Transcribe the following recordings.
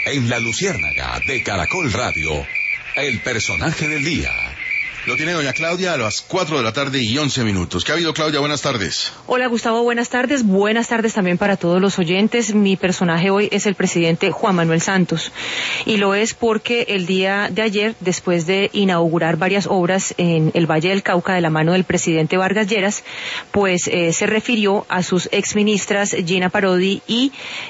En La Luciérnaga de Caracol Radio, el personaje del día. Lo tiene doña Claudia a las 4:11 PM. ¿Qué ha habido, Claudia? Buenas tardes. Hola, Gustavo, buenas tardes. Buenas tardes también para todos los oyentes. Mi personaje hoy es el presidente Juan Manuel Santos. Y lo es porque el día de ayer, después de inaugurar varias obras en el Valle del Cauca de la mano del presidente Vargas Lleras, pues se refirió a sus exministras Gina Parodi y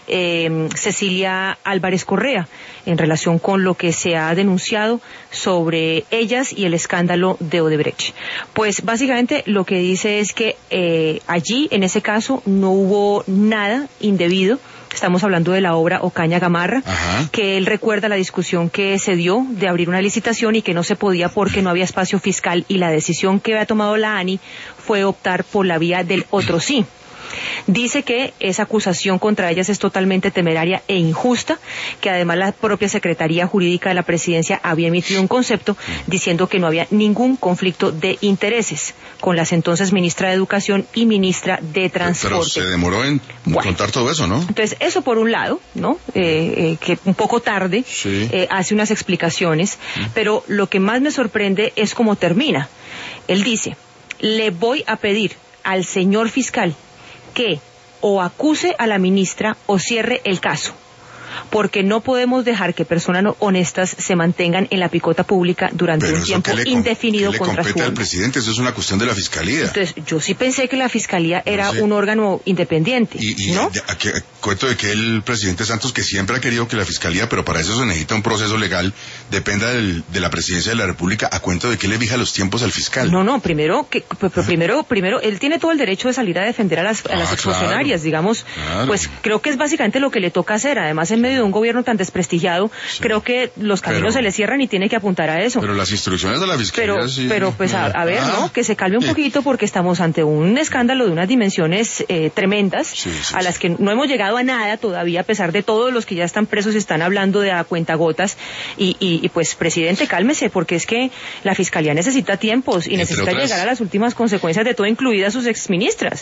Cecilia Álvarez Correa en relación con lo que se ha denunciado sobre ellas y el escándalo de Odebrecht. Pues básicamente lo que dice es que allí, en ese caso, no hubo nada indebido. Estamos hablando de la obra Ocaña Gamarra. Ajá. Que él recuerda la discusión que se dio de abrir una licitación y que no se podía porque no había espacio fiscal, y la decisión que había tomado la ANI fue optar por la vía del otro sí. Dice que esa acusación contra ellas es totalmente temeraria e injusta, que además la propia Secretaría Jurídica de la Presidencia había emitido un concepto diciendo que no había ningún conflicto de intereses con las entonces ministra de Educación y ministra de Transporte. Pero se demoró en contar todo eso, ¿no? Entonces, eso por un lado, ¿no? Que un poco tarde hace unas explicaciones, pero lo que más me sorprende es cómo termina. Él dice: le voy a pedir al señor fiscal que o acuse a la ministra o cierre el caso, porque no podemos dejar que personas honestas se mantengan en la picota pública durante un tiempo indefinido contra su compete al presidente. Eso es una cuestión de la fiscalía. Entonces, yo sí pensé que la fiscalía era un órgano independiente, ¿no? Cuento de que el presidente Santos, que siempre ha querido que la fiscalía, pero para eso se necesita un proceso legal, dependa de la presidencia de la República, a cuento de que le fija los tiempos al fiscal. No, primero, él tiene todo el derecho de salir a defender a las exfuncionarias, digamos, pues creo que es básicamente lo que le toca hacer. Además, en medio de un gobierno tan desprestigiado, creo que los caminos se le cierran y tiene que apuntar a eso. Pero las instrucciones de la fiscalía pero pues a ver, ¿no? Que se calme un poquito, porque estamos ante un escándalo de unas dimensiones tremendas, a las que no hemos llegado a nada todavía, a pesar de todos los que ya están presos están hablando de a cuentagotas, y pues, presidente, cálmese, porque es que la fiscalía necesita tiempos y necesita llegar a las últimas consecuencias de todo, incluidas sus exministras.